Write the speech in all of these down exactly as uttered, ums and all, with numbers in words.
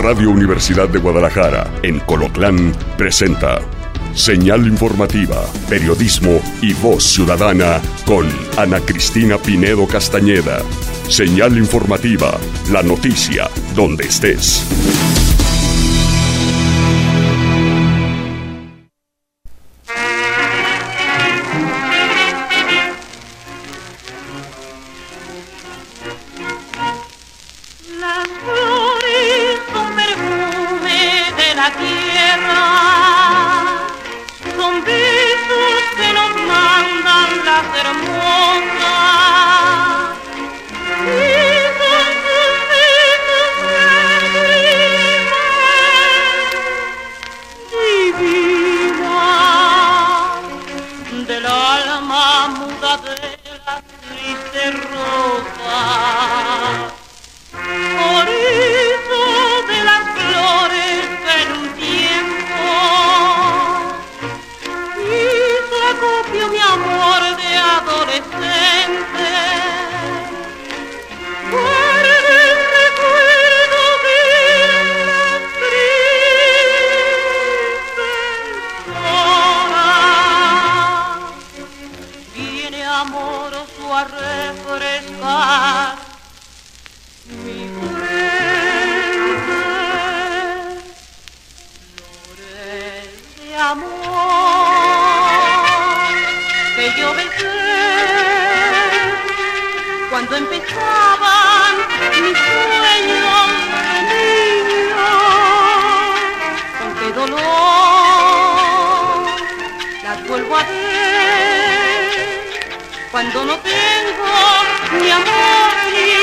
Radio Universidad de Guadalajara, en Colotlán, presenta Señal Informativa, Periodismo y Voz Ciudadana con Ana Cristina Pinedo Castañeda. Señal Informativa, la noticia donde estés. Cuando empezaban mis sueños de niño, con qué dolor las vuelvo a ver, cuando no tengo ni amor ni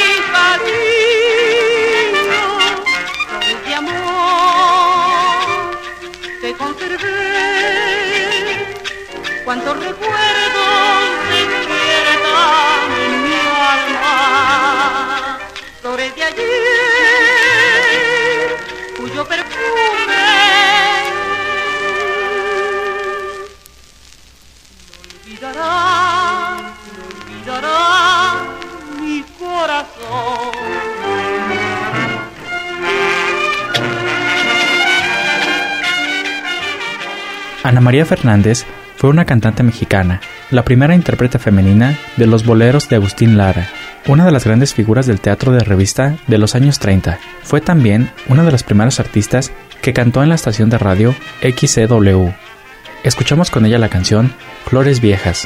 cariño, flores de amor te conservé, cuántos recuerdos despiertan en mi alma, flores de ayer, cuyo perfume no olvidará, no olvidará mi corazón. Ana María Fernández fue una cantante mexicana, la primera intérprete femenina de los boleros de Agustín Lara, una de las grandes figuras del teatro de revista de los años treinta. Fue también una de las primeras artistas que cantó en la estación de radio X C W. Escuchamos con ella la canción Flores Viejas.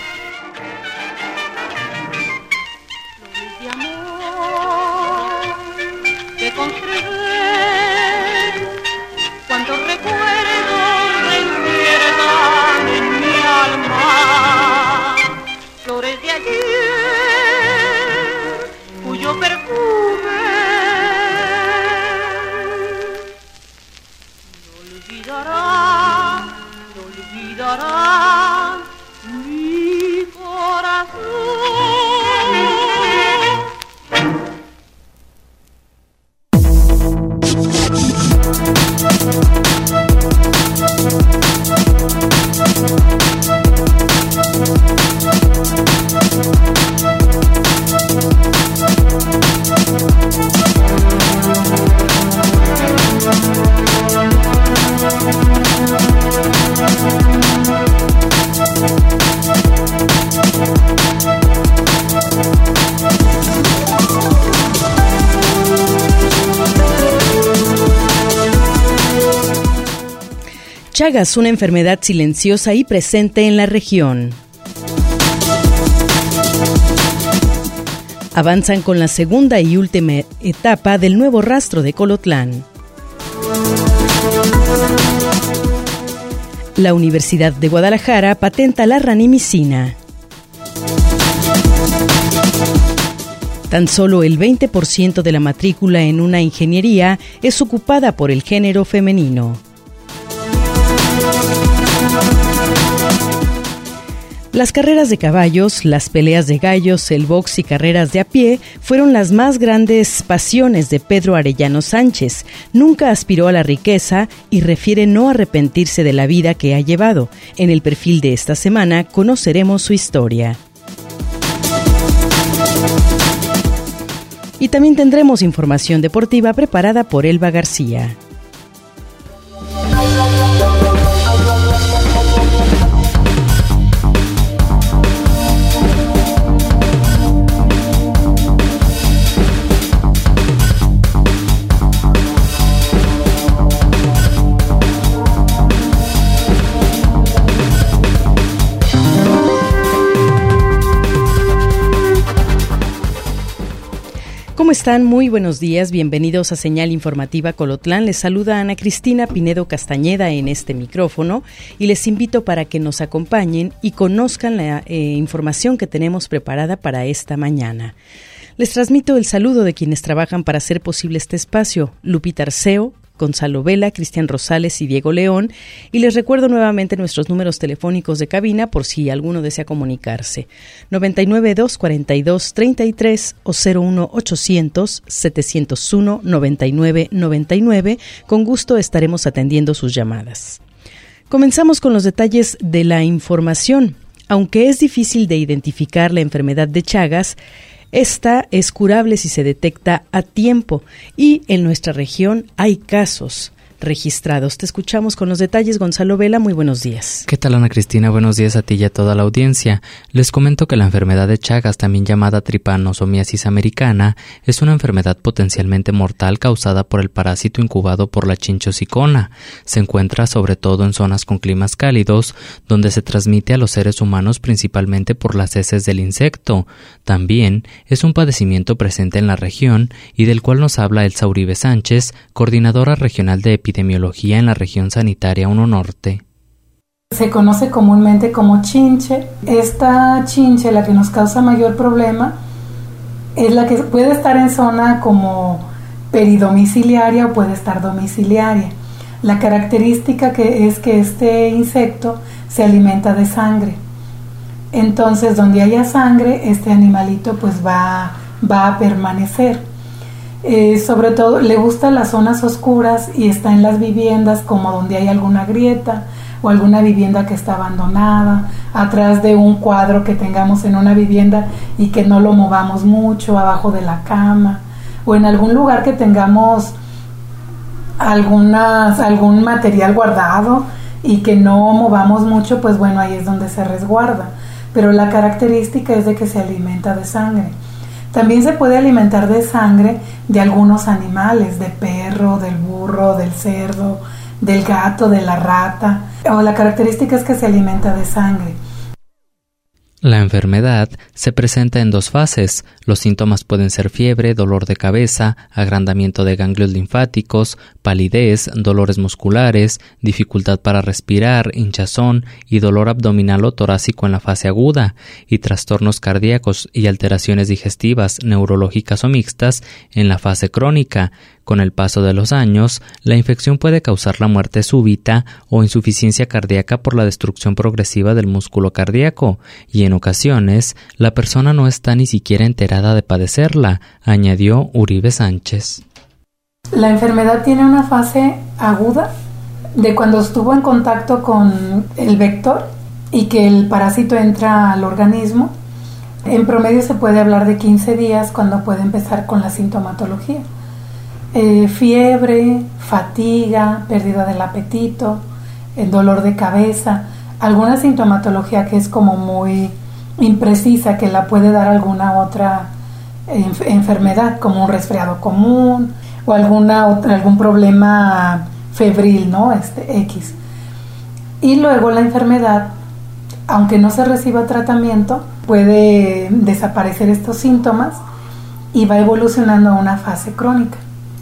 Chagas, una enfermedad silenciosa y presente en la región. Avanzan con la segunda y última etapa del nuevo rastro de Colotlán. La Universidad de Guadalajara patenta la ranimicina. Tan solo el veinte por ciento de la matrícula en una ingeniería es ocupada por el género femenino. Las carreras de caballos, las peleas de gallos, el box y carreras de a pie fueron las más grandes pasiones de Pedro Arellano Sánchez. Nunca aspiró a la riqueza y refiere no arrepentirse de la vida que ha llevado. En el perfil de esta semana conoceremos su historia. Y también tendremos información deportiva preparada por Elba García. están? Muy buenos días, bienvenidos a Señal Informativa Colotlán. Les saluda Ana Cristina Pinedo Castañeda en este micrófono y les invito para que nos acompañen y conozcan la eh, información que tenemos preparada para esta mañana. Les transmito el saludo de quienes trabajan para hacer posible este espacio: Lupita Arceo, Gonzalo Vela, Cristian Rosales y Diego León, y les recuerdo nuevamente nuestros números telefónicos de cabina por si alguno desea comunicarse: noventa y nueve, dos cuarenta y dos, treinta y tres o cero uno ochocientos, setecientos uno, noventa y nueve noventa y nueve. Con gusto estaremos atendiendo sus llamadas. Comenzamos con los detalles de la información. Aunque es difícil de identificar la enfermedad de Chagas, esta es curable si se detecta a tiempo y en nuestra región hay casos registrados. Te escuchamos con los detalles, Gonzalo Vela. Muy buenos días. ¿Qué tal, Ana Cristina? Buenos días a ti y a toda la audiencia. Les comento que la enfermedad de Chagas, también llamada tripanosomiasis americana, es una enfermedad potencialmente mortal causada por el parásito incubado por la chinchosicona. Se encuentra sobre todo en zonas con climas cálidos, donde se transmite a los seres humanos principalmente por las heces del insecto. También es un padecimiento presente en la región y del cual nos habla Elsa Uribe Sánchez, coordinadora regional de epidemiología Epidemiología en la región sanitaria uno Norte. Se conoce comúnmente como chinche. Esta chinche, la que nos causa mayor problema, es la que puede estar en zona como peridomiciliaria o puede estar domiciliaria. La característica que es que este insecto se alimenta de sangre. Entonces, donde haya sangre, este animalito pues va, va a permanecer. Eh, sobre todo le gustan las zonas oscuras y está en las viviendas como donde hay alguna grieta o alguna vivienda que está abandonada, atrás de un cuadro que tengamos en una vivienda y que no lo movamos mucho, abajo de la cama o en algún lugar que tengamos algunas, algún material guardado y que no movamos mucho, pues bueno, ahí es donde se resguarda. Pero la característica es de que se alimenta de sangre. También se puede alimentar de sangre de algunos animales, de perro, del burro, del cerdo, del gato, de la rata. O la característica es que se alimenta de sangre. La enfermedad se presenta en dos fases. Los síntomas pueden ser fiebre, dolor de cabeza, agrandamiento de ganglios linfáticos, palidez, dolores musculares, dificultad para respirar, hinchazón y dolor abdominal o torácico en la fase aguda, y trastornos cardíacos y alteraciones digestivas, neurológicas o mixtas en la fase crónica. Con el paso de los años, la infección puede causar la muerte súbita o insuficiencia cardíaca por la destrucción progresiva del músculo cardíaco, y en ocasiones la persona no está ni siquiera enterada de padecerla, añadió Uribe Sánchez. La enfermedad tiene una fase aguda de cuando estuvo en contacto con el vector y que el parásito entra al organismo. En promedio se puede hablar de quince días cuando puede empezar con la sintomatología. Eh, fiebre, fatiga, pérdida del apetito, el dolor de cabeza, alguna sintomatología que es como muy imprecisa, que la puede dar alguna otra enf- enfermedad, como un resfriado común o alguna otra, algún problema febril, ¿no? Este X. Y luego la enfermedad, aunque no se reciba tratamiento, puede desaparecer estos síntomas y va evolucionando a una fase crónica.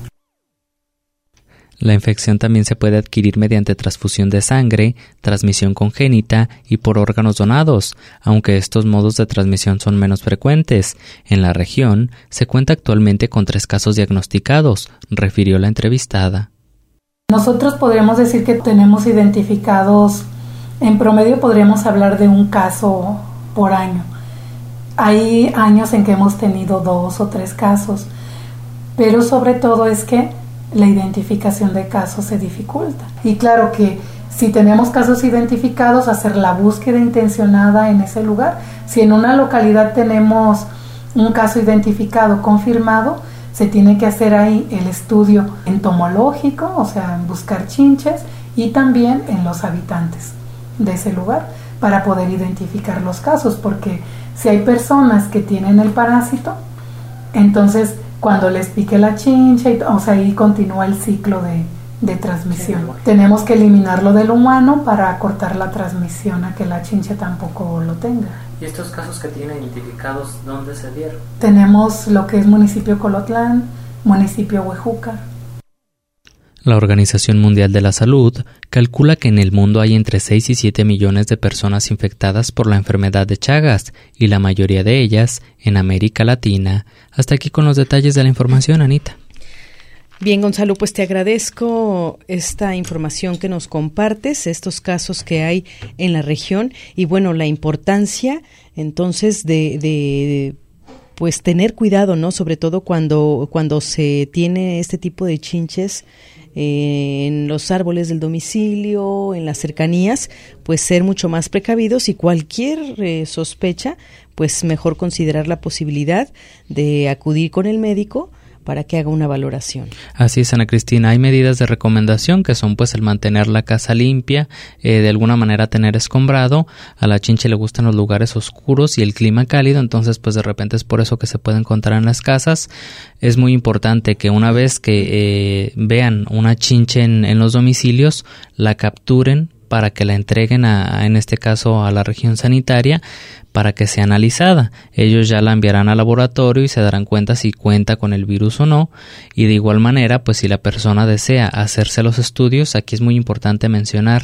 La infección también se puede adquirir mediante transfusión de sangre, transmisión congénita y por órganos donados, aunque estos modos de transmisión son menos frecuentes. En la región se cuenta actualmente con tres casos diagnosticados, refirió la entrevistada. Nosotros podríamos decir que tenemos identificados, en promedio podríamos hablar de un caso por año. Hay años en que hemos tenido dos o tres casos, pero sobre todo es que la identificación de casos se dificulta. Y claro que si tenemos casos identificados, hacer la búsqueda intencionada en ese lugar. Si en una localidad tenemos un caso identificado, confirmado, se tiene que hacer ahí el estudio entomológico, o sea, buscar chinches, y también en los habitantes de ese lugar para poder identificar los casos, porque si hay personas que tienen el parásito, entonces cuando les pique la chincha, o sea, ahí continúa el ciclo de, de transmisión. Sí, tenemos que eliminarlo del humano para cortar la transmisión a que la chincha tampoco lo tenga. ¿Y estos casos que tienen identificados, dónde se dieron? Tenemos lo que es municipio Colotlán, municipio Huejuca. La Organización Mundial de la Salud calcula que en el mundo hay entre seis y siete millones de personas infectadas por la enfermedad de Chagas, y la mayoría de ellas en América Latina. Hasta aquí con los detalles de la información, Anita. Bien, Gonzalo, pues te agradezco esta información que nos compartes, estos casos que hay en la región y, bueno, la importancia entonces de... de pues tener cuidado, ¿no? Sobre todo cuando, cuando se tiene este tipo de chinches eh, en los árboles del domicilio, en las cercanías, pues ser mucho más precavidos y cualquier eh, sospecha, pues mejor considerar la posibilidad de acudir con el médico para que haga una valoración. Así es, Ana Cristina. Hay medidas de recomendación que son pues el mantener la casa limpia, eh, de alguna manera tener escombrado. A la chinche le gustan los lugares oscuros y el clima cálido, entonces pues de repente es por eso que se puede encontrar en las casas. Es muy importante que una vez que eh, vean una chinche en, en los domicilios, la capturen para que la entreguen a, en este caso a la región sanitaria, para que sea analizada. Ellos ya la enviarán al laboratorio y se darán cuenta si cuenta con el virus o no, y de igual manera, pues si la persona desea hacerse los estudios, aquí es muy importante mencionar,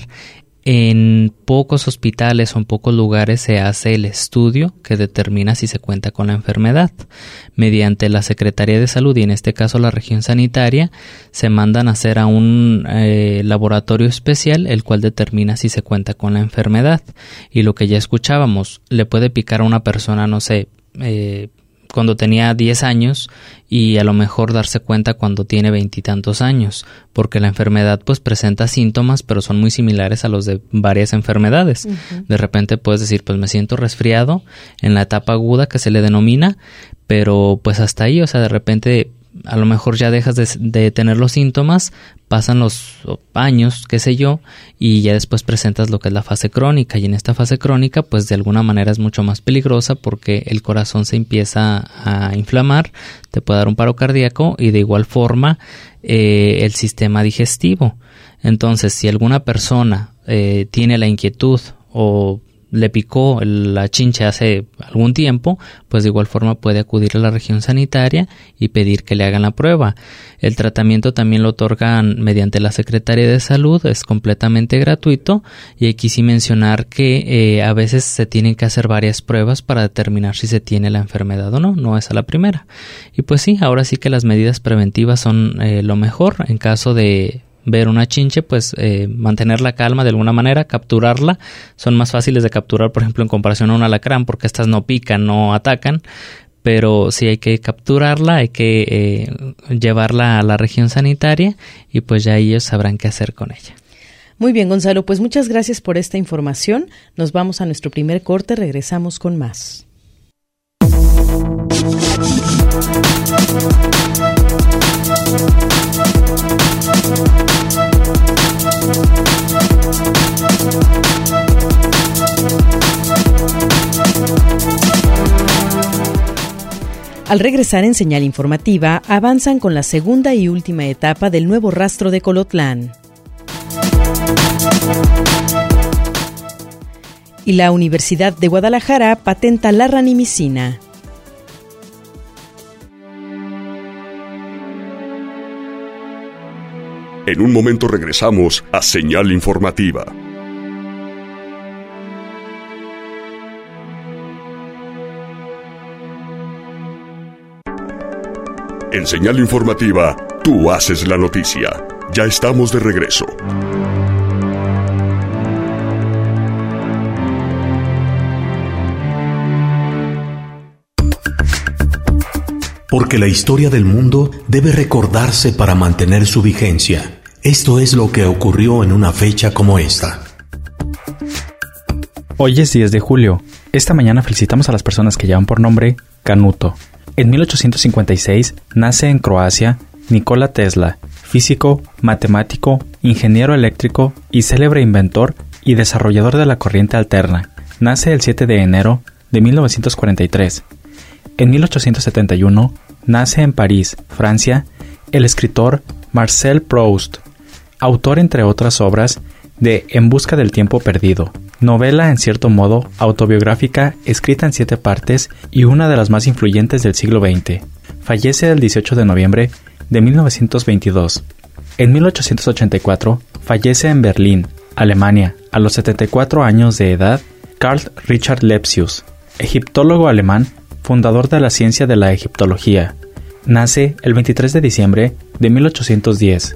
en pocos hospitales o en pocos lugares se hace el estudio que determina si se cuenta con la enfermedad. Mediante la Secretaría de Salud y en este caso la región sanitaria se mandan a hacer a un eh, laboratorio especial el cual determina si se cuenta con la enfermedad. Y lo que ya escuchábamos, le puede picar a una persona, no sé, eh, cuando tenía diez años y a lo mejor darse cuenta cuando tiene veintitantos años, porque la enfermedad pues presenta síntomas pero son muy similares a los de varias enfermedades. Uh-huh. De repente puedes decir pues me siento resfriado en la etapa aguda que se le denomina, pero pues hasta ahí, o sea, de repente a lo mejor ya dejas de, de tener los síntomas, pasan los años, qué sé yo, y ya después presentas lo que es la fase crónica, y en esta fase crónica pues de alguna manera es mucho más peligrosa porque el corazón se empieza a inflamar, te puede dar un paro cardíaco y de igual forma eh, el sistema digestivo. Entonces, si alguna persona eh, tiene la inquietud o le picó la chinche hace algún tiempo, pues de igual forma puede acudir a la región sanitaria y pedir que le hagan la prueba. El tratamiento también lo otorgan mediante la Secretaría de Salud, es completamente gratuito, y aquí sí mencionar que eh, a veces se tienen que hacer varias pruebas para determinar si se tiene la enfermedad o no, no es a la primera. Y pues sí, ahora sí que las medidas preventivas son eh, lo mejor. En caso de ver una chinche, pues eh, mantener la calma de alguna manera, capturarla. Son más fáciles de capturar, por ejemplo, en comparación a un alacrán, porque estas no pican, no atacan, pero sí hay que capturarla, hay que eh, llevarla a la región sanitaria y pues ya ellos sabrán qué hacer con ella. Muy bien, Gonzalo, pues muchas gracias por esta información. Nos vamos a nuestro primer corte, regresamos con más. Al regresar en Señal Informativa, avanzan con la segunda y última etapa del nuevo rastro de Colotlán. Y la Universidad de Guadalajara patenta la ranimicina. En un momento regresamos a Señal Informativa. En Señal Informativa, tú haces la noticia. Ya estamos de regreso. Porque la historia del mundo debe recordarse para mantener su vigencia. Esto es lo que ocurrió en una fecha como esta. Hoy es diez de julio. Esta mañana felicitamos a las personas que llevan por nombre Canuto. En mil ochocientos cincuenta y seis nace en Croacia Nikola Tesla, físico, matemático, ingeniero eléctrico y célebre inventor y desarrollador de la corriente alterna. Nace el siete de enero de mil novecientos cuarenta y tres. En mil ochocientos setenta y uno nace en París, Francia, el escritor Marcel Proust, autor entre otras obras de En busca del tiempo perdido, novela en cierto modo autobiográfica escrita en siete partes y una de las más influyentes del siglo veinte. Fallece el dieciocho de noviembre de mil novecientos veintidós. En mil ochocientos ochenta y cuatro fallece en Berlín, Alemania, a los setenta y cuatro años de edad, Karl Richard Lepsius, egiptólogo alemán, fundador de la ciencia de la egiptología. Nace el veintitrés de diciembre de mil ochocientos diez.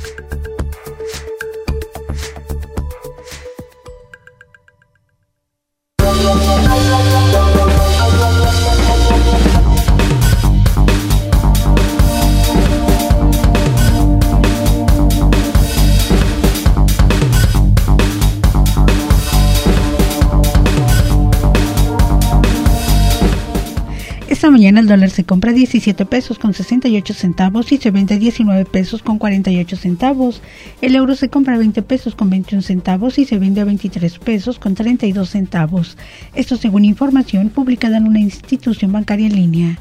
Esta mañana el dólar se compra diecisiete pesos con sesenta y ocho centavos y se vende diecinueve pesos con cuarenta y ocho centavos. El euro se compra veinte pesos con veintiún centavos y se vende a veintitrés pesos con treinta y dos centavos. Esto según información publicada en una institución bancaria en línea.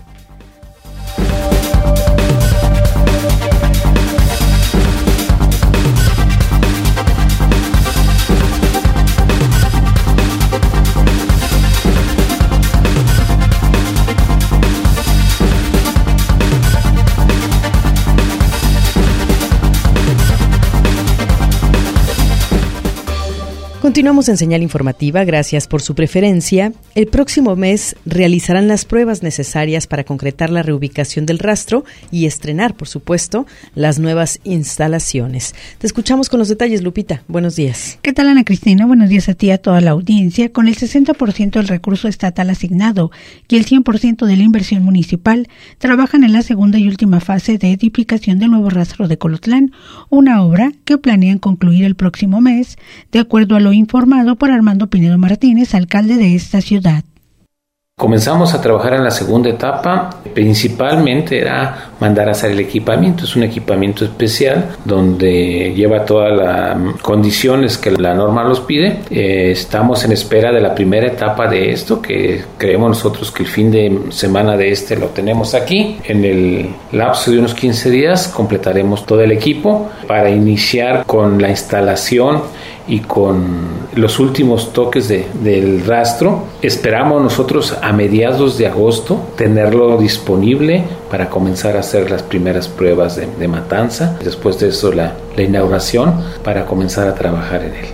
Continuamos en Señal Informativa, gracias por su preferencia. El próximo mes realizarán las pruebas necesarias para concretar la reubicación del rastro y estrenar, por supuesto, las nuevas instalaciones. Te escuchamos con los detalles, Lupita. Buenos días. ¿Qué tal, Ana Cristina? Buenos días a ti y a toda la audiencia. Con el sesenta por ciento del recurso estatal asignado y el cien por ciento de la inversión municipal, trabajan en la segunda y última fase de edificación del nuevo rastro de Colotlán, una obra que planean concluir el próximo mes, de acuerdo a lo informado por Armando Pinedo Martínez, alcalde de esta ciudad. Comenzamos a trabajar en la segunda etapa, principalmente era mandar a hacer el equipamiento. Es un equipamiento especial donde lleva todas las condiciones que la norma los pide. Eh, estamos en espera de la primera etapa de esto, que creemos nosotros que el fin de semana de este lo tenemos aquí. En el lapso de unos quince días completaremos todo el equipo para iniciar con la instalación y con los últimos toques de, del rastro. Esperamos nosotros a mediados de agosto tenerlo disponible para comenzar a hacer las primeras pruebas de, de matanza. Después de eso la, la inauguración para comenzar a trabajar en él.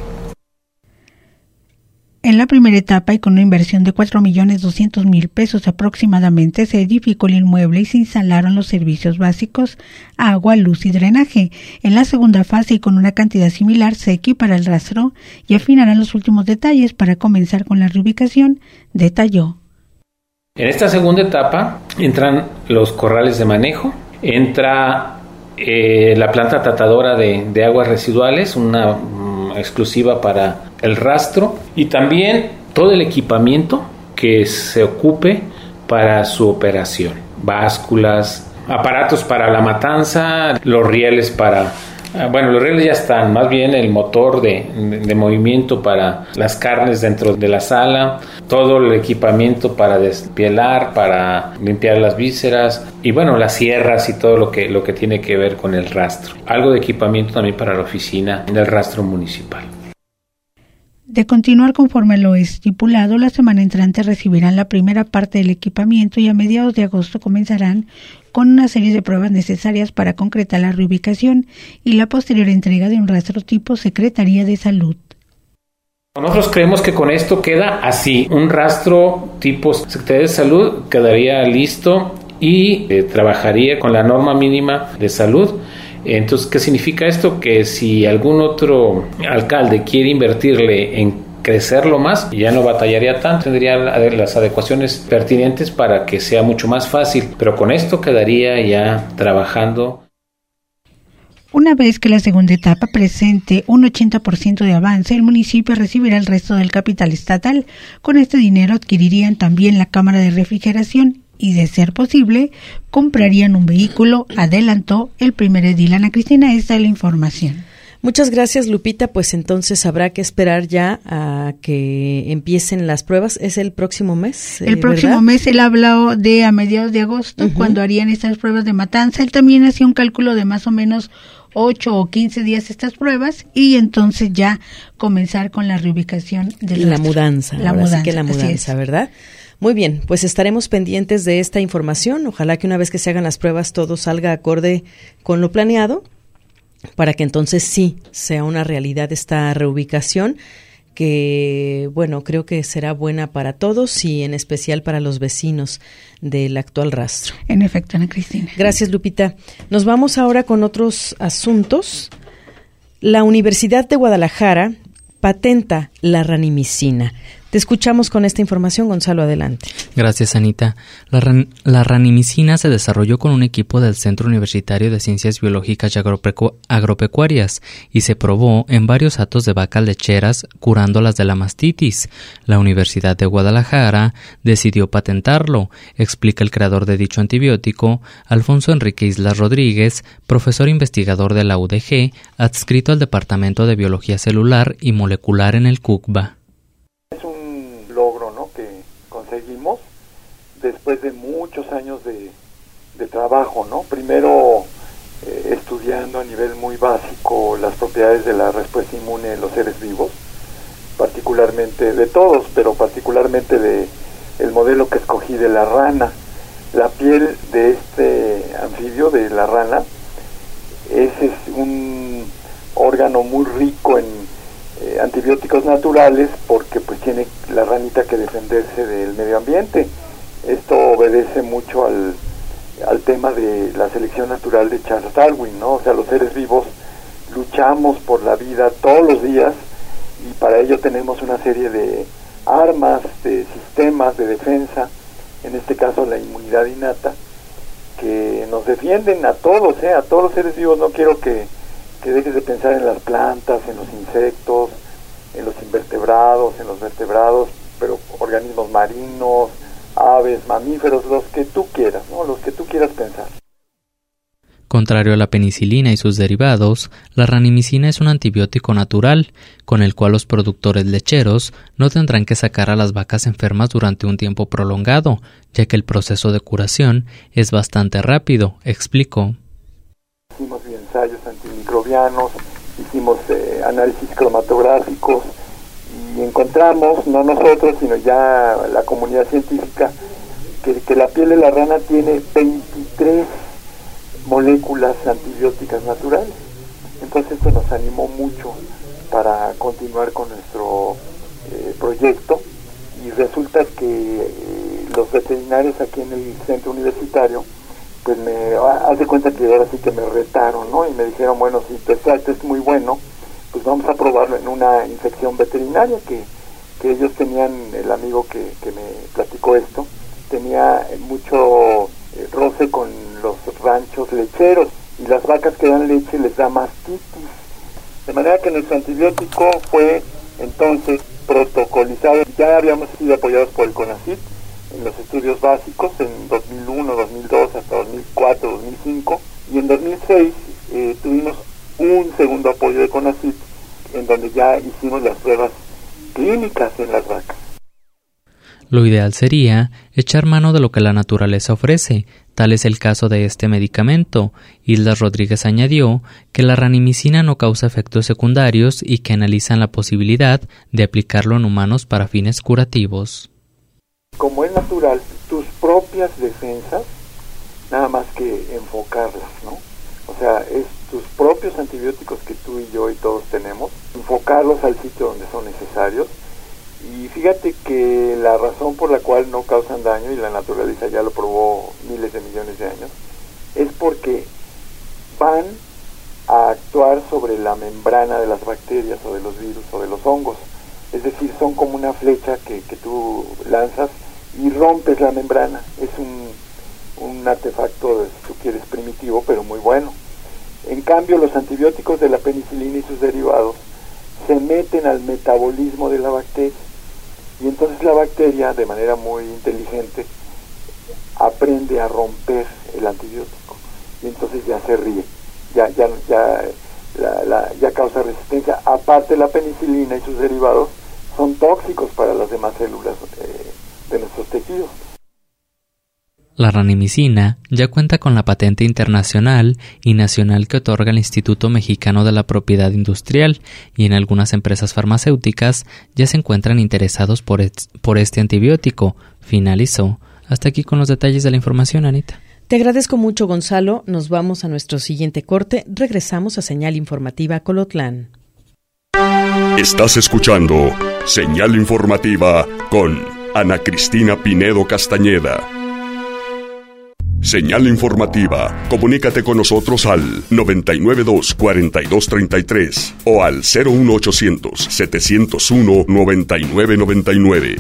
En la primera etapa y con una inversión de cuatro millones doscientos mil pesos aproximadamente, se edificó el inmueble y se instalaron los servicios básicos, agua, luz y drenaje. En la segunda fase y con una cantidad similar se equipará el rastro y afinarán los últimos detalles para comenzar con la reubicación, detalló. En esta segunda etapa entran los corrales de manejo, entra eh, la planta tratadora de, de aguas residuales, una um, exclusiva para el rastro, y también todo el equipamiento que se ocupe para su operación, básculas, aparatos para la matanza, los rieles para, bueno, los rieles ya están, más bien el motor de, de, de movimiento para las carnes dentro de la sala, todo el equipamiento para despielar, para limpiar las vísceras y bueno, las sierras y todo lo que, lo que tiene que ver con el rastro. Algo de equipamiento también para la oficina del rastro municipal. De continuar conforme a lo estipulado, la semana entrante recibirán la primera parte del equipamiento y a mediados de agosto comenzarán con una serie de pruebas necesarias para concretar la reubicación y la posterior entrega de un rastro tipo Secretaría de Salud. Nosotros creemos que con esto queda así, un rastro tipo Secretaría de Salud quedaría listo y eh, trabajaría con la norma mínima de salud. Entonces, ¿qué significa esto? Que si algún otro alcalde quiere invertirle en crecerlo más, ya no batallaría tanto, tendría las adecuaciones pertinentes para que sea mucho más fácil, pero con esto quedaría ya trabajando. Una vez que la segunda etapa presente un ochenta por ciento de avance, el municipio recibirá el resto del capital estatal. Con este dinero adquirirían también la cámara de refrigeración y, de ser posible, comprarían un vehículo, adelantó el primer edil. Ana Cristina, esta es la información. Muchas gracias, Lupita. Pues entonces habrá que esperar ya a que empiecen las pruebas. ¿Es el próximo mes? El eh, próximo ¿verdad? mes, él habló de a mediados de agosto, uh-huh. cuando harían estas pruebas de matanza. Él también hacía un cálculo de más o menos ocho o quince días estas pruebas y entonces ya comenzar con la reubicación de la rastro. mudanza. La ahora mudanza, sí que la mudanza, ¿verdad? Muy bien, pues estaremos pendientes de esta información. Ojalá que una vez que se hagan las pruebas todo salga acorde con lo planeado, para que entonces sí sea una realidad esta reubicación, que bueno, creo que será buena para todos y en especial para los vecinos del actual rastro. En efecto, Ana Cristina. Gracias, Lupita. Nos vamos ahora con otros asuntos. La Universidad de Guadalajara patenta la ranimicina. Te escuchamos con esta información, Gonzalo, adelante. Gracias, Anita. La, ran- la ranimicina se desarrolló con un equipo del Centro Universitario de Ciencias Biológicas y Agropecu- Agropecuarias y se probó en varios hatos de vacas lecheras curándolas de la mastitis. La Universidad de Guadalajara decidió patentarlo, explica el creador de dicho antibiótico, Alfonso Enrique Islas Rodríguez, profesor investigador de la U D G, adscrito al Departamento de Biología Celular y Molecular en el CUCBA. Logro, ¿no?, que conseguimos después de muchos años de, de trabajo, ¿no? Primero eh, estudiando a nivel muy básico las propiedades de la respuesta inmune en los seres vivos, particularmente de todos, pero particularmente de el modelo que escogí de la rana. La piel de este anfibio, de la rana, es, es un órgano muy rico en Eh, antibióticos naturales, porque pues tiene la ranita que defenderse del medio ambiente. Esto obedece mucho al, al tema de la selección natural de Charles Darwin, ¿no? O sea, los seres vivos luchamos por la vida todos los días y para ello tenemos una serie de armas, de sistemas de defensa, en este caso la inmunidad innata, que nos defienden a todos, ¿eh? A todos los seres vivos. No quiero que que dejes de pensar en las plantas, en los insectos, en los invertebrados, en los vertebrados, pero organismos marinos, aves, mamíferos, los que tú quieras, ¿no? Los que tú quieras pensar. Contrario a la penicilina y sus derivados, la ranimicina es un antibiótico natural, con el cual los productores lecheros no tendrán que sacar a las vacas enfermas durante un tiempo prolongado, ya que el proceso de curación es bastante rápido, explicó. Hicimos ensayos antimicrobianos, hicimos eh, análisis cromatográficos y encontramos, no nosotros, sino ya la comunidad científica, que, que la piel de la rana tiene veintitrés moléculas antibióticas naturales. Entonces esto nos animó mucho para continuar con nuestro eh, proyecto y resulta que eh, los veterinarios aquí en el centro universitario pues me haz de cuenta que ahora sí que me retaron, ¿no? Y me dijeron, bueno, si tu extracto es muy bueno, pues vamos a probarlo en una infección veterinaria que, que ellos tenían, el amigo que, que me platicó esto, tenía mucho eh, roce con los ranchos lecheros y las vacas que dan leche les da mastitis. De manera que nuestro antibiótico fue entonces protocolizado. Ya habíamos sido apoyados por el CONACYT en los estudios básicos en dos mil uno, dos mil dos, hasta dos mil cuatro, dos mil cinco, y en dos mil seis eh, tuvimos un segundo apoyo de CONACYT en donde ya hicimos las pruebas clínicas en las vacas. Lo ideal sería echar mano de lo que la naturaleza ofrece, tal es el caso de este medicamento. Islas Rodríguez añadió que la ranimicina no causa efectos secundarios y que analizan la posibilidad de aplicarlo en humanos para fines curativos. Como es natural, tus propias defensas, nada más que enfocarlas, ¿no? O sea, es tus propios antibióticos que tú y yo y todos tenemos, enfocarlos al sitio donde son necesarios. Y fíjate que la razón por la cual no causan daño, y la naturaleza ya lo probó miles de millones de años, es porque van a actuar sobre la membrana de las bacterias o de los virus o de los hongos. Es decir, son como una flecha que, que tú lanzas y rompes la membrana. Es un, un artefacto, si tú quieres, primitivo, pero muy bueno. En cambio, los antibióticos de la penicilina y sus derivados se meten al metabolismo de la bacteria. Y entonces la bacteria, de manera muy inteligente, aprende a romper el antibiótico. Y entonces ya se ríe. Ya, ya, ya la, la, ya causa resistencia. Aparte, la penicilina y sus derivados son tóxicos para las demás células eh, de nuestros tejidos. La ranimicina ya cuenta con la patente internacional y nacional que otorga el Instituto Mexicano de la Propiedad Industrial, y en algunas empresas farmacéuticas ya se encuentran interesados por, et- por este antibiótico. Finalizó. Hasta aquí con los detalles de la información, Anita. Te agradezco mucho, Gonzalo. Nos vamos a nuestro siguiente corte. Regresamos a Señal Informativa Colotlán. Estás escuchando Señal Informativa con Ana Cristina Pinedo Castañeda. Señal Informativa. Comunícate con nosotros al noventa y nueve dos, cuarenta y dos treinta y tres o al cero uno ochocientos, setecientos uno, noventa y nueve noventa y nueve.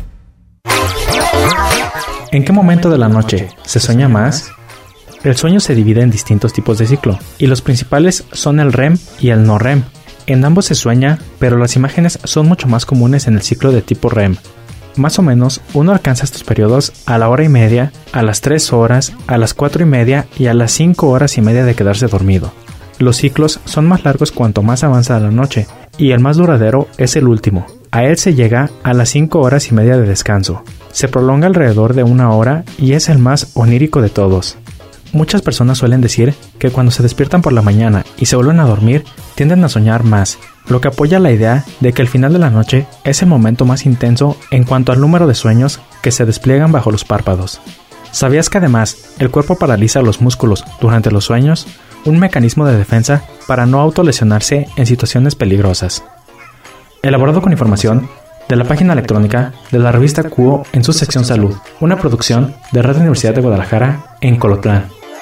¿En qué momento de la noche se sueña más? El sueño se divide en distintos tipos de ciclo, y los principales son el R E M y el no R E M. En ambos se sueña, pero las imágenes son mucho más comunes en el ciclo de tipo R E M. Más o menos, uno alcanza estos periodos a la hora y media, a las tres horas, a las cuatro y media y a las cinco horas y media de quedarse dormido. Los ciclos son más largos cuanto más avanza la noche, y el más duradero es el último. A él se llega a las cinco horas y media de descanso. Se prolonga alrededor de una hora y es el más onírico de todos. Muchas personas suelen decir que cuando se despiertan por la mañana y se vuelven a dormir, tienden a soñar más, lo que apoya la idea de que el final de la noche es el momento más intenso en cuanto al número de sueños que se despliegan bajo los párpados. ¿Sabías que además el cuerpo paraliza los músculos durante los sueños? Un mecanismo de defensa para no autolesionarse en situaciones peligrosas. Elaborado con información de la página electrónica de la revista Cuo en su sección Salud, una producción de Radio Universidad de Guadalajara en Colotlán.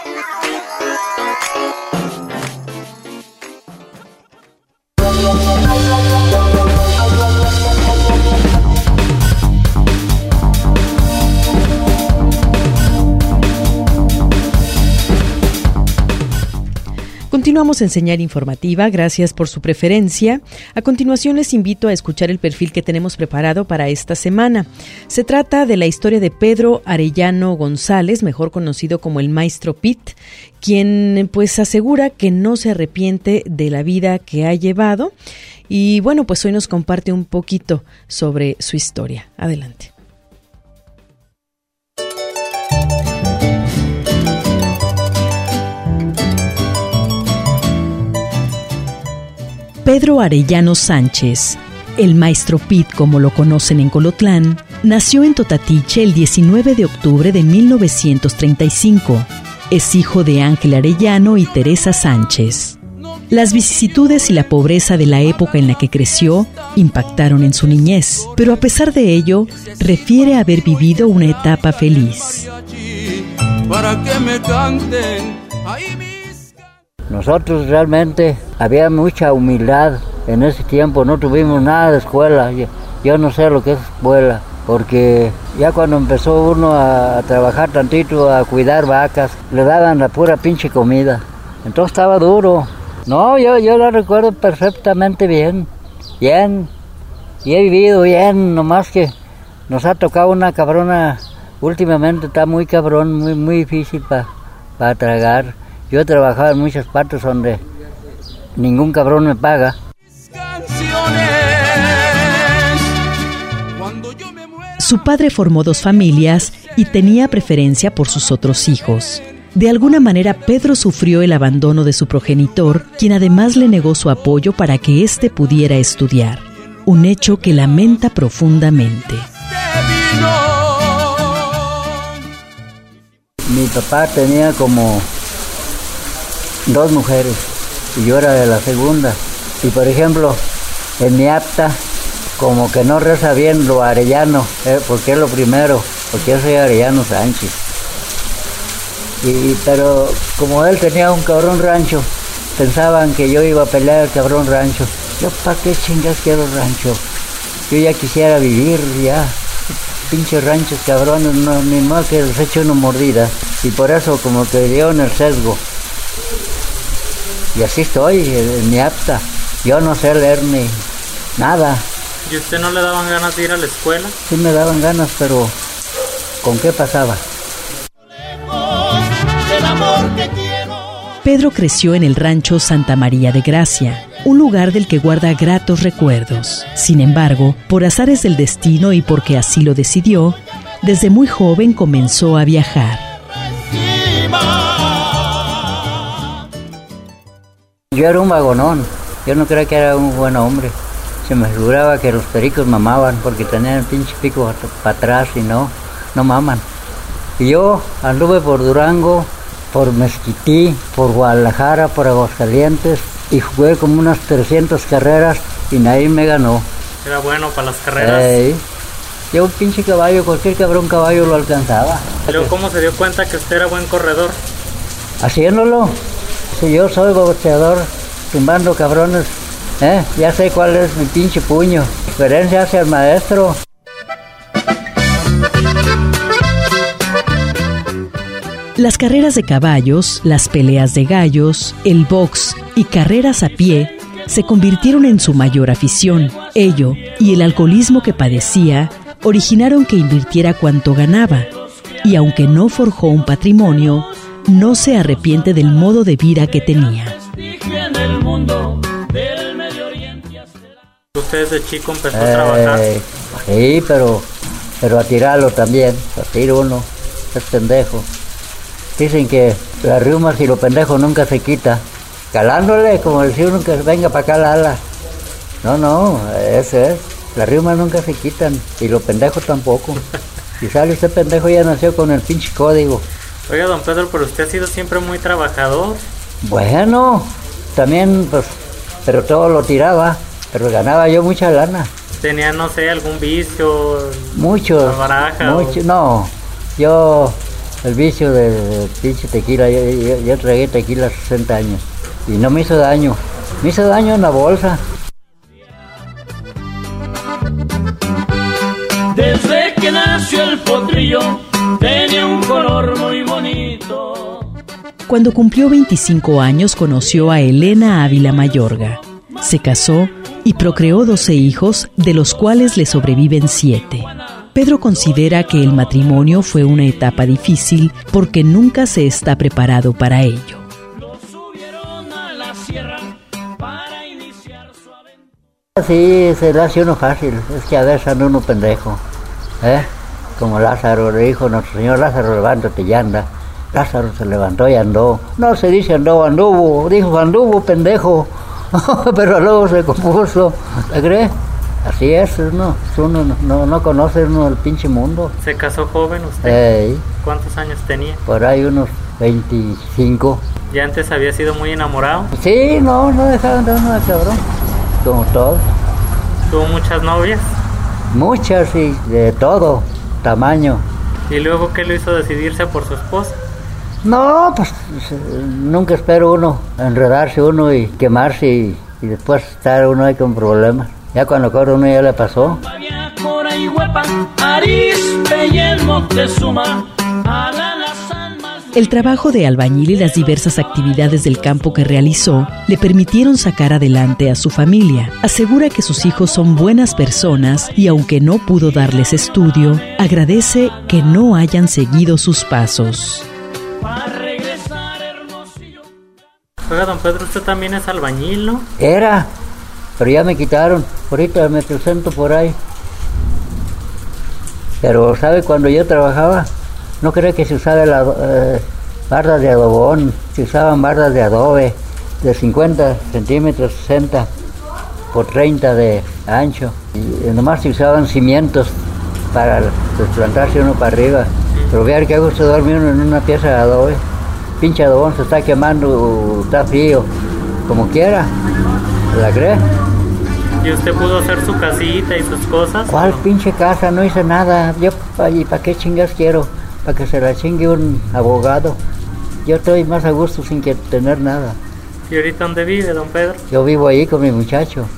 Continuamos en Señal Informativa, gracias por su preferencia. A continuación les invito a escuchar el perfil que tenemos preparado para esta semana. Se trata de la historia de Pedro Arellano González, mejor conocido como el Maestro Pit, quien pues asegura que no se arrepiente de la vida que ha llevado. Y bueno, pues hoy nos comparte un poquito sobre su historia. Adelante. Pedro Arellano Sánchez, el Maestro Pit como lo conocen en Colotlán, nació en Totatiche el diecinueve de octubre de mil novecientos treinta y cinco. Es hijo de Ángel Arellano y Teresa Sánchez. Las vicisitudes y la pobreza de la época en la que creció impactaron en su niñez, pero a pesar de ello, refiere haber vivido una etapa feliz. Para que me canten. Nosotros realmente había mucha humildad en ese tiempo, no tuvimos nada de escuela, yo, yo no sé lo que es escuela, porque ya cuando empezó uno a, a trabajar tantito, a cuidar vacas, le daban la pura pinche comida, entonces estaba duro. No, yo, yo lo recuerdo perfectamente bien, bien, y he vivido bien, nomás que nos ha tocado una cabrona, últimamente está muy cabrón, muy, muy difícil para pa tragar. Yo he trabajado en muchas partes donde ningún cabrón me paga. Su padre formó dos familias y tenía preferencia por sus otros hijos. De alguna manera, Pedro sufrió el abandono de su progenitor, quien además le negó su apoyo para que éste pudiera estudiar. Un hecho que lamenta profundamente. Mi papá tenía como dos mujeres y yo era de la segunda. Y por ejemplo, en mi acta, como que no reza bien lo Arellano, eh, porque es lo primero, porque yo soy Arellano Sánchez. Y, pero como él tenía un cabrón rancho, pensaban que yo iba a pelear el cabrón rancho. Yo, ¿para qué chingas quiero rancho? Yo ya quisiera vivir, ya. Pinches ranchos cabrones, no, ni más que les eche una mordida. Y por eso como que dio en el sesgo. Y así estoy, en mi acta. Yo no sé leer ni nada. ¿Y usted no le daban ganas de ir a la escuela? Sí me daban ganas, pero ¿con qué pasaba? Pedro creció en el rancho Santa María de Gracia, un lugar del que guarda gratos recuerdos. Sin embargo, por azares del destino y porque así lo decidió, desde muy joven comenzó a viajar. Yo era un vagonón, yo no creía que era un buen hombre. Se me figuraba que los pericos mamaban porque tenían el pinche pico para atrás y no, no maman. Y yo anduve por Durango, por Mezquití, por Guadalajara, por Aguascalientes y jugué como unas trescientas carreras y nadie me ganó. Era bueno para las carreras. Ey, yo un pinche caballo, cualquier cabrón caballo lo alcanzaba. Pero ¿cómo se dio cuenta que usted era buen corredor? Haciéndolo. Si yo soy boxeador, tumbando cabrones, ¿eh? Ya sé cuál es mi pinche puño. Diferencia hacia el maestro. Las carreras de caballos, las peleas de gallos, el box y carreras a pie se convirtieron en su mayor afición. Ello y el alcoholismo que padecía originaron que invirtiera cuanto ganaba. Y aunque no forjó un patrimonio, no se arrepiente del modo de vida que tenía. ¿Usted desde chico empezó a trabajar? Eh, sí, pero, pero a tirarlo también, a tiro uno, es pendejo. Dicen que las riumas y lo pendejo nunca se quita. Calándole, como decía uno, que venga para acá la ala. No, no, eso es. Las riumas nunca se quitan y lo pendejo tampoco. Si sale ese pendejo ya nació con el pinche código. Oiga, don Pedro, pero usted ha sido siempre muy trabajador. Bueno, también, pues, pero todo lo tiraba, pero ganaba yo mucha lana. ¿Tenía, no sé, algún vicio? Muchos. ¿Baraja? Mucho, no, yo... El vicio de, de pinche tequila, yo, yo, yo tragué tequila sesenta años y no me hizo daño, me hizo daño en la bolsa. Desde que nació el potrillo tenía un color muy bonito. Cuando cumplió veinticinco años conoció a Elena Ávila Mayorga, se casó y procreó doce hijos, de los cuales le sobreviven siete. Pedro considera que el matrimonio fue una etapa difícil porque nunca se está preparado para ello. Sí, se le hace uno fácil, es que a veces anda uno pendejo, ¿eh? Como Lázaro le dijo nuestro Señor, Lázaro, levántate y anda. Lázaro se levantó y andó. No se dice andó, anduvo, dijo anduvo, pendejo, pero luego se compuso, ¿te crees? Así es, uno, uno no, no conoce uno el pinche mundo. ¿Se casó joven usted? Ey. ¿Cuántos años tenía? Por ahí unos veinticinco. ¿Ya antes había sido muy enamorado? Sí, no, no dejaba de nada, cabrón. Como todos. ¿Tuvo muchas novias? Muchas y de todo tamaño. ¿Y luego qué lo hizo decidirse por su esposa? No, pues nunca espero uno enredarse uno y quemarse y, y después estar uno ahí con problemas. Ya cuando corre uno ya le pasó. El trabajo de albañil y las diversas actividades del campo que realizó le permitieron sacar adelante a su familia. Asegura que sus hijos son buenas personas y aunque no pudo darles estudio, agradece que no hayan seguido sus pasos. Oiga, don Pedro, usted también es albañil, ¿no? Era, pero ya me quitaron. Ahorita me presento por ahí. Pero, ¿sabe? Cuando yo trabajaba, no creía que se usaba la, eh, bardas de adobón, se usaban bardas de adobe de cincuenta centímetros, sesenta por treinta de ancho. Y nomás se usaban cimientos para desplantarse uno para arriba. Pero vea que gusto dormir uno en una pieza de adobe. Pinche adobón se está quemando, está frío, como quiera. ¿La cree? ¿Y usted pudo hacer su casita y sus cosas? ¿Cuál pinche casa? No hice nada. Yo, ¿y para qué chingas quiero? Para que se la chingue un abogado. Yo estoy más a gusto sin que tener nada. ¿Y ahorita dónde vive, don Pedro? Yo vivo ahí con mi muchacho.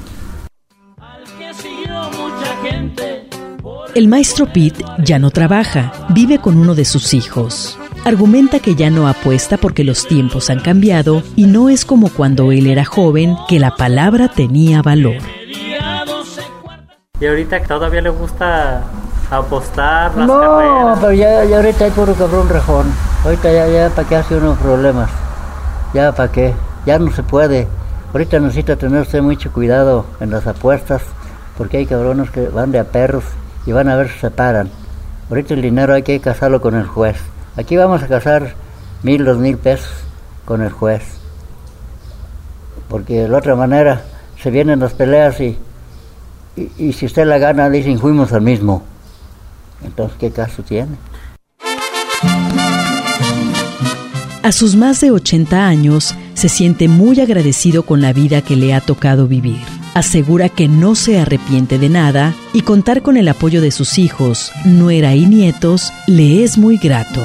El maestro Pete ya no trabaja, vive con uno de sus hijos. Argumenta que ya no apuesta porque los tiempos han cambiado y no es como cuando él era joven, que la palabra tenía valor. ¿Y ahorita todavía le gusta apostar las no, carreras? No, pero ya, ya ahorita hay puro cabrón rejón. Ahorita ya, ya, ¿para qué hace unos problemas? ya para qué, ya no se puede. Ahorita necesita tener usted mucho cuidado en las apuestas, porque hay cabrones que van de a perros y van a ver si se paran. Ahorita el dinero hay que casarlo con el juez. Aquí vamos a casar mil, dos mil pesos con el juez, porque de la otra manera se vienen las peleas y, y, y si usted la gana dicen fuimos al mismo. Entonces, ¿qué caso tiene? A sus más de ochenta años, se siente muy agradecido con la vida que le ha tocado vivir. Asegura que no se arrepiente de nada y contar con el apoyo de sus hijos, nuera y nietos le es muy grato.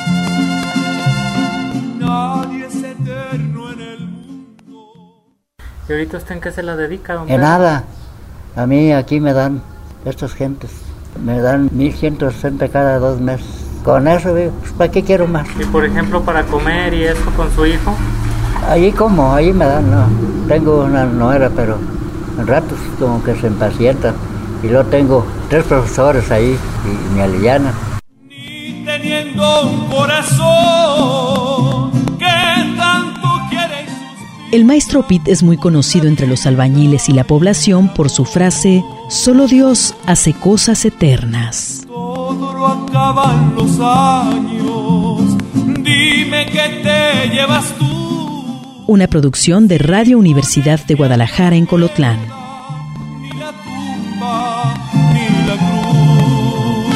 ¿Y ahorita usted en qué se la dedica, don En Pedro? nada. A mí aquí me dan, estas gentes, me dan mil ciento sesenta cada dos meses. Con eso, pues, ¿para qué quiero más? Y por ejemplo, para comer y eso con su hijo. Allí como, allí me dan, no. Tengo una nuera, pero en ratos como que se impacientan. Y luego tengo tres profesores ahí y me alivianan. Ni teniendo un corazón que tanto quiere. El maestro Pit es muy conocido entre los albañiles y la población por su frase: solo Dios hace cosas eternas. Todo lo acaban los años. Dime que te llevas tú. Una producción de Radio Universidad de Guadalajara en Colotlán. Ni la tumba, ni la cruz.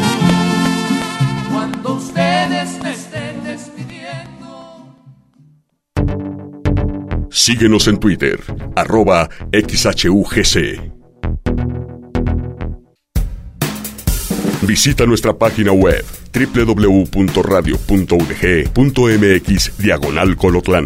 Cuando ustedes me estén despidiendo. Síguenos en Twitter, arroba X H U G C. Visita nuestra página web doble u doble u doble u punto radio punto u d g punto m x diagonal Colotlán.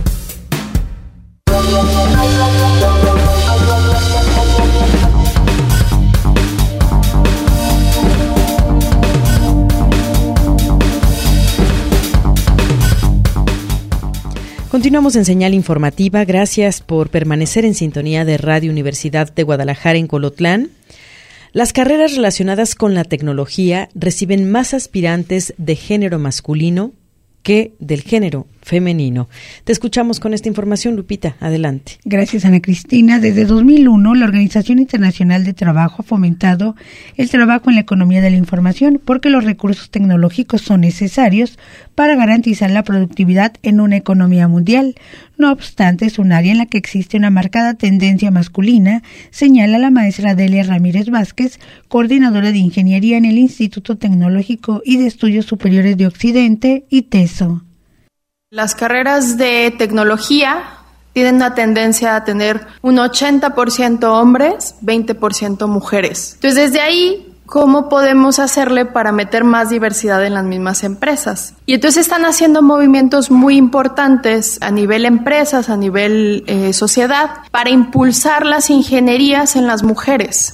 Continuamos en Señal Informativa. Gracias por permanecer en sintonía de Radio Universidad de Guadalajara en Colotlán. Las carreras relacionadas con la tecnología reciben más aspirantes de género masculino que del género femenino. Te escuchamos con esta información, Lupita. Adelante. Gracias, Ana Cristina. Desde dos mil uno, la Organización Internacional de Trabajo ha fomentado el trabajo en la economía de la información porque los recursos tecnológicos son necesarios para garantizar la productividad en una economía mundial. No obstante, es un área en la que existe una marcada tendencia masculina, señala la maestra Delia Ramírez Vázquez, coordinadora de Ingeniería en el Instituto Tecnológico y de Estudios Superiores de Occidente, ITESO. Las carreras de tecnología tienen una tendencia a tener un ochenta por ciento hombres, veinte por ciento mujeres. Entonces, desde ahí, ¿cómo podemos hacerle para meter más diversidad en las mismas empresas? Y entonces están haciendo movimientos muy importantes a nivel empresas, a nivel eh, sociedad, para impulsar las ingenierías en las mujeres.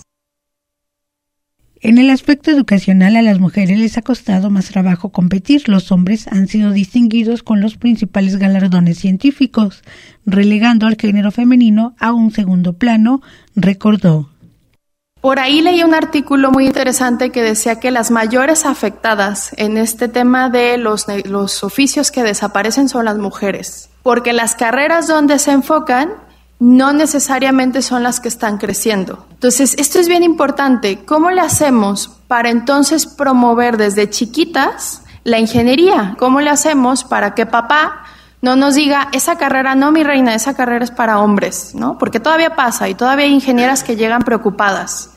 En el aspecto educacional, a las mujeres les ha costado más trabajo competir. Los hombres han sido distinguidos con los principales galardones científicos, relegando al género femenino a un segundo plano, recordó. Por ahí leí un artículo muy interesante que decía que las mayores afectadas en este tema de los, los oficios que desaparecen son las mujeres, porque las carreras donde se enfocan no necesariamente son las que están creciendo. Entonces, esto es bien importante. ¿Cómo le hacemos para entonces promover desde chiquitas la ingeniería? ¿Cómo le hacemos para que papá no nos diga, esa carrera no, mi reina, esa carrera es para hombres, ¿no? Porque todavía pasa y todavía hay ingenieras que llegan preocupadas.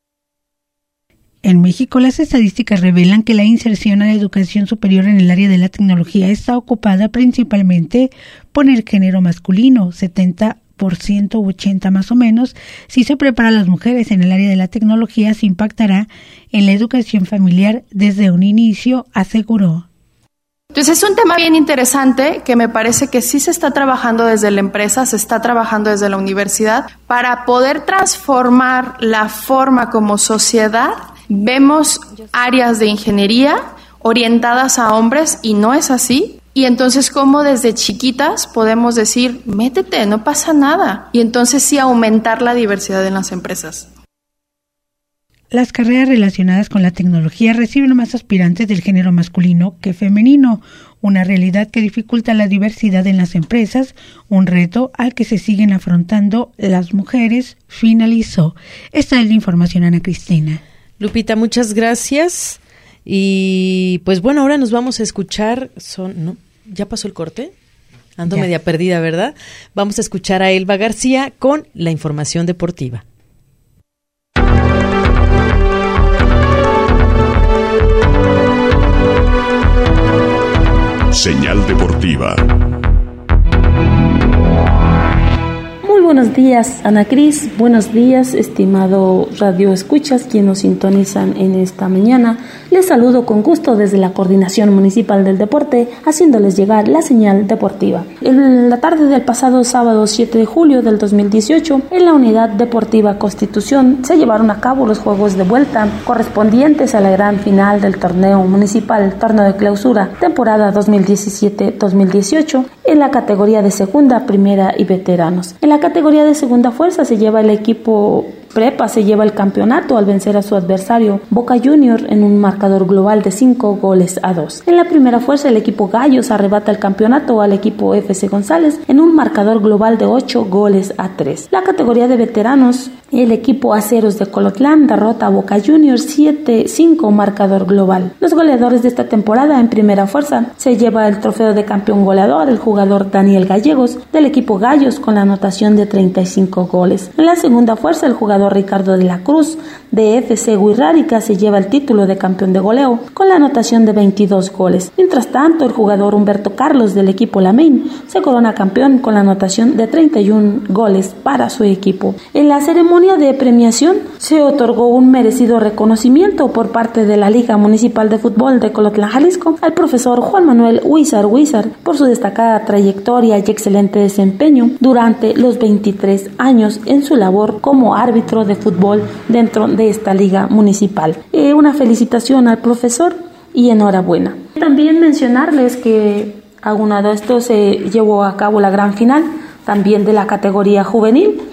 En México, las estadísticas revelan que la inserción a la educación superior en el área de la tecnología está ocupada principalmente por el género masculino, setenta por ciento u ochenta más o menos. Si se prepara a las mujeres en el área de la tecnología, se impactará en la educación familiar desde un inicio, aseguró. Entonces es un tema bien interesante que me parece que sí se está trabajando desde la empresa, se está trabajando desde la universidad para poder transformar la forma como sociedad vemos áreas de ingeniería orientadas a hombres y no es así. Y entonces, ¿cómo desde chiquitas podemos decir, métete, no pasa nada? Y entonces sí aumentar la diversidad en las empresas. las carreras relacionadas con la tecnología reciben más aspirantes del género masculino que femenino, una realidad que dificulta la diversidad en las empresas, un reto al que se siguen afrontando las mujeres, finalizó. Esta es la información, Ana Cristina. Lupita, muchas gracias. Y pues bueno, ahora nos vamos a escuchar, son, ¿no? ¿Ya pasó el corte? Ando ya. media perdida, ¿verdad? Vamos a escuchar a Elba García con la información deportiva. Señal deportiva. Muy buenos días, Ana Cris. Buenos días, estimado Radio Escuchas, quienes nos sintonizan en esta mañana. Les saludo con gusto desde la Coordinación Municipal del Deporte, haciéndoles llegar la señal deportiva. En la tarde del pasado sábado siete de julio del dos mil dieciocho, en la Unidad Deportiva Constitución se llevaron a cabo los juegos de vuelta correspondientes a la gran final del torneo municipal, torneo de clausura, temporada dos mil diecisiete dos mil dieciocho, en la categoría de segunda, primera y veteranos. En la categoría de segunda fuerza se lleva el equipo Prepa, se lleva el campeonato al vencer a su adversario Boca Junior en un marcador global de cinco goles a dos. En la primera fuerza el equipo Gallos arrebata el campeonato al equipo F C González en un marcador global de ocho goles a tres. La categoría de veteranos, el equipo Aceros de Colotlán derrota a Boca Juniors siete cinco marcador global. Los goleadores de esta temporada en primera fuerza se lleva el trofeo de campeón goleador el jugador Daniel Gallegos del equipo Gallos con la anotación de treinta y cinco goles. En la segunda fuerza el jugador Ricardo de la Cruz de F C Huirrárica se lleva el título de campeón de goleo con la anotación de veintidós goles. Mientras tanto, el jugador Humberto Carlos del equipo Lamein se corona campeón con la anotación de treinta y uno goles para su equipo. En la ceremonia de premiación se otorgó un merecido reconocimiento por parte de la Liga Municipal de Fútbol de Colotlán, Jalisco, al profesor Juan Manuel Huizar Huizar por su destacada trayectoria y excelente desempeño durante los veintitrés años en su labor como árbitro de fútbol dentro de esta liga municipal. Eh, una felicitación al profesor y enhorabuena. También mencionarles que aunado a esto se llevó a cabo la gran final también de la categoría juvenil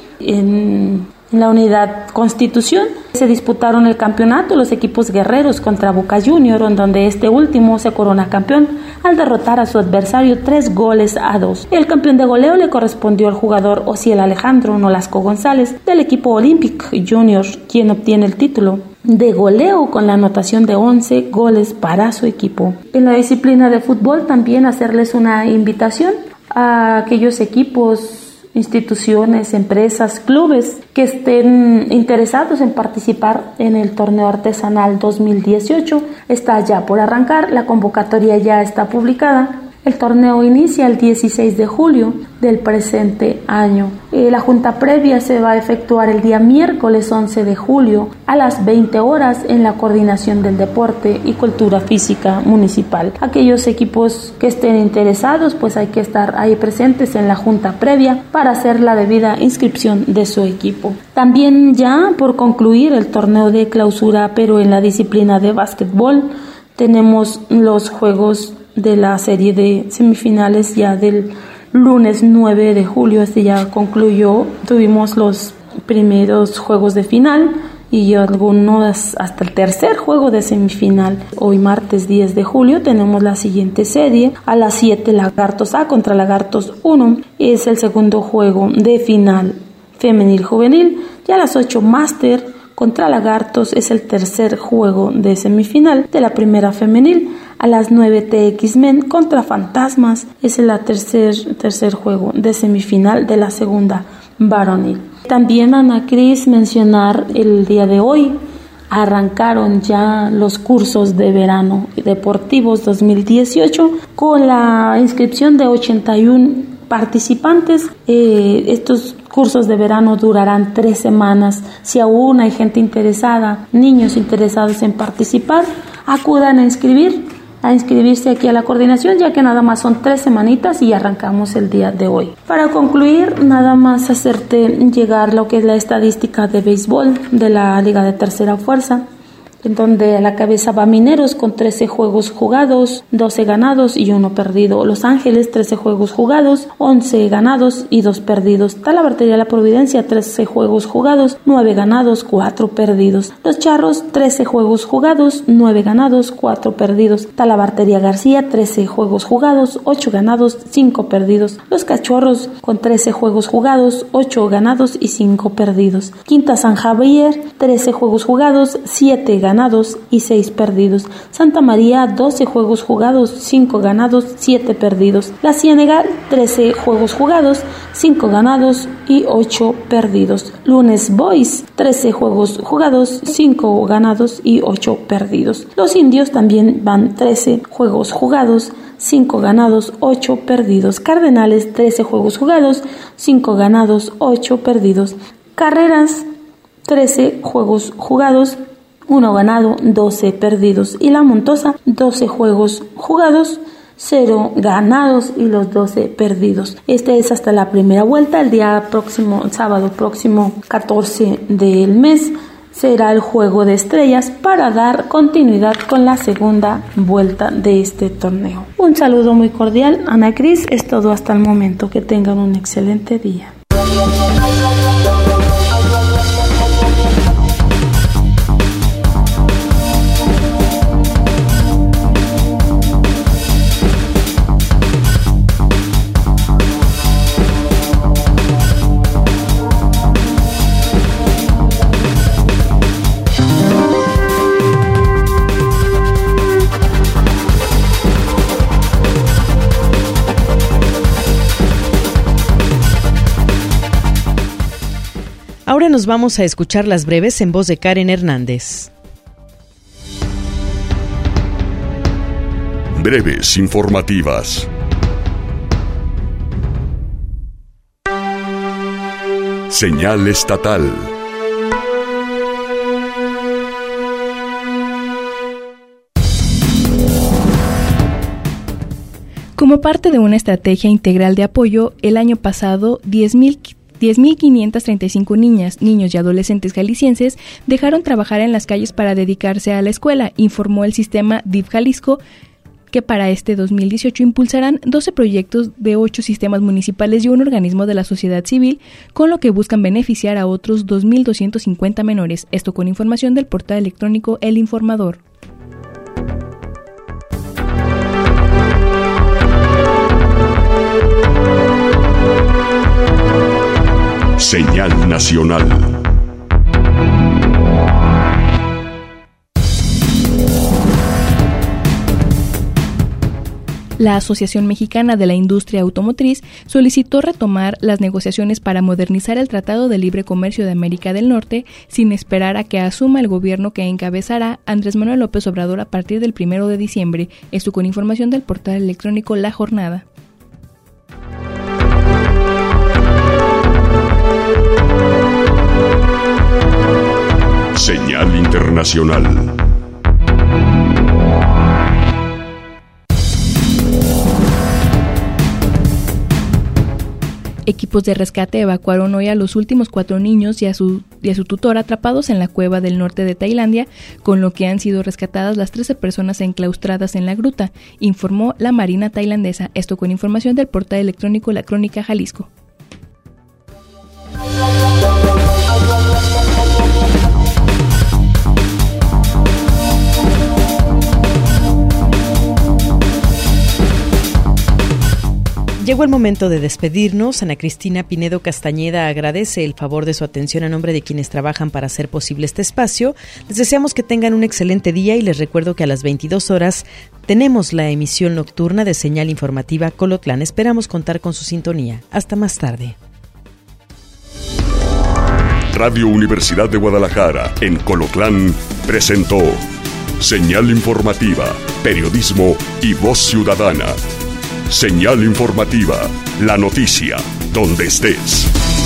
en En la Unidad Constitución se disputaron el campeonato los equipos guerreros contra Boca Junior, en donde este último se corona campeón al derrotar a su adversario tres goles a dos. El campeón de goleo le correspondió al jugador Osiel Alejandro Nolasco González del equipo Olympic Junior, quien obtiene el título de goleo con la anotación de once goles para su equipo. En la disciplina de fútbol también hacerles una invitación a aquellos equipos, instituciones, empresas, clubes que estén interesados en participar en el torneo artesanal dos mil dieciocho. Está ya por arrancar, la convocatoria ya está publicada. El torneo inicia el dieciséis de julio del presente año. Eh, la junta previa se va a efectuar el día miércoles once de julio a las veinte horas en la Coordinación del Deporte y Cultura Física Municipal. Aquellos equipos que estén interesados, pues hay que estar ahí presentes en la junta previa para hacer la debida inscripción de su equipo. También ya por concluir el torneo de clausura, pero en la disciplina de básquetbol, tenemos los juegos de la serie de semifinales ya del lunes nueve de julio. Este ya concluyó, tuvimos los primeros juegos de final y algunos hasta el tercer juego de semifinal. Hoy martes diez de julio tenemos la siguiente serie: a las siete Lagartos A contra Lagartos uno, es el segundo juego de final femenil juvenil, y a las ocho Máster contra Lagartos es el tercer juego de semifinal de la primera femenil. A las nueve T X-Men contra Fantasmas es el tercer, tercer juego de semifinal de la segunda varonil. También, Ana Cris, mencionar el día de hoy arrancaron ya los cursos de verano deportivos dos mil dieciocho con la inscripción de ochenta y uno participantes. Eh, estos cursos de verano durarán tres semanas. Si aún hay gente interesada, niños interesados en participar, acudan a inscribir. a inscribirse aquí a la coordinación, ya que nada más son tres semanitas y arrancamos el día de hoy. Para concluir, nada más hacerte llegar lo que es la estadística de béisbol de la Liga de Tercera Fuerza. en donde a la cabeza va Mineros con trece juegos jugados, doce ganados y uno perdido. Los Ángeles, trece juegos jugados, once ganados y dos perdidos. Talabartería La Providencia, trece juegos jugados, nueve ganados, cuatro perdidos. Los Charros, trece juegos jugados, nueve ganados, cuatro perdidos. Talabartería García, trece juegos jugados, ocho ganados, cinco perdidos. Los Cachorros con trece juegos jugados, ocho ganados y cinco perdidos. Quinta San Javier, trece juegos jugados, siete ganados y seis perdidos. Santa María, doce juegos jugados, cinco ganados, siete perdidos. La Ciénega, trece juegos jugados, cinco ganados y ocho perdidos. Lunes Boys, trece juegos jugados, cinco ganados y ocho perdidos. Los Indios también van trece juegos jugados, cinco ganados, ocho perdidos. Cardenales, trece juegos jugados, cinco ganados, ocho perdidos. Carreras, trece juegos jugados, uno ganado, doce perdidos. Y la Montosa, doce juegos jugados, cero ganados y los doce perdidos. Este es hasta la primera vuelta. El día próximo, sábado próximo catorce del mes, será el juego de estrellas para dar continuidad con la segunda vuelta de este torneo. Un saludo muy cordial, Ana Cris, es todo hasta el momento. Que tengan un excelente día. Ahora nos vamos a escuchar las breves en voz de Karen Hernández. Breves informativas. Señal estatal. Como parte de una estrategia integral de apoyo, el año pasado diez mil quinientas treinta y cinco niñas, niños y adolescentes jaliscienses dejaron trabajar en las calles para dedicarse a la escuela, informó el sistema D I F Jalisco, que para este dos mil dieciocho impulsarán doce proyectos de ocho sistemas municipales y un organismo de la sociedad civil, con lo que buscan beneficiar a otros dos mil doscientos cincuenta menores. Esto con información del portal electrónico El Informador. Señal nacional. La Asociación Mexicana de la Industria Automotriz solicitó retomar las negociaciones para modernizar el Tratado de Libre Comercio de América del Norte sin esperar a que asuma el gobierno que encabezará Andrés Manuel López Obrador a partir del primero de diciembre. Esto con información del portal electrónico La Jornada. Señal internacional. Equipos de rescate evacuaron hoy a los últimos cuatro niños y a su, y a su tutor atrapados en la cueva del norte de Tailandia, con lo que han sido rescatadas las trece personas enclaustradas en la gruta, informó la Marina tailandesa. Esto con información del portal electrónico La Crónica Jalisco. Llegó el momento de despedirnos. Ana Cristina Pinedo Castañeda agradece el favor de su atención a nombre de quienes trabajan para hacer posible este espacio. Les deseamos que tengan un excelente día y les recuerdo que a las veintidós horas tenemos la emisión nocturna de Señal Informativa Colotlán. Esperamos contar con su sintonía. Hasta más tarde. Radio Universidad de Guadalajara en Colotlán presentó Señal Informativa, Periodismo y Voz Ciudadana. Señal Informativa, la noticia, donde estés.